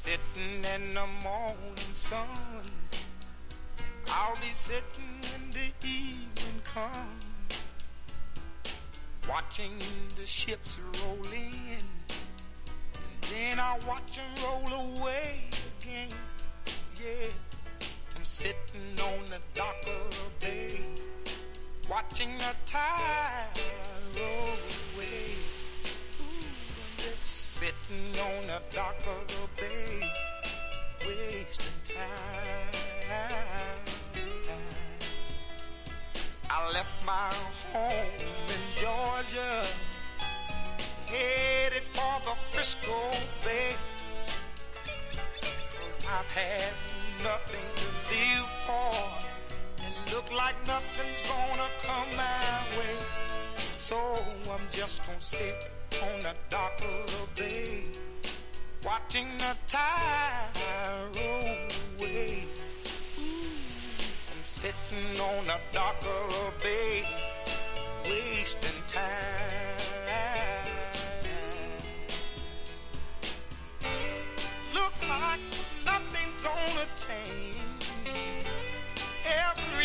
Sitting in the morning sun, I'll be sitting when the evening comes, watching the ships roll in, and then I'll watch them roll away again. Yeah, I'm sitting on the dock of the bay, watching the tide roll away. Sitting on the dock of the bay, wasting time. I left my home in Georgia, headed for the Frisco Bay, 'cause I've had nothing to live for, and look like nothing's gonna come my way. So I'm just gonna sit on the dock of the bay, watching the tide roll away. I'm sitting on the dock of the bay, wasting time.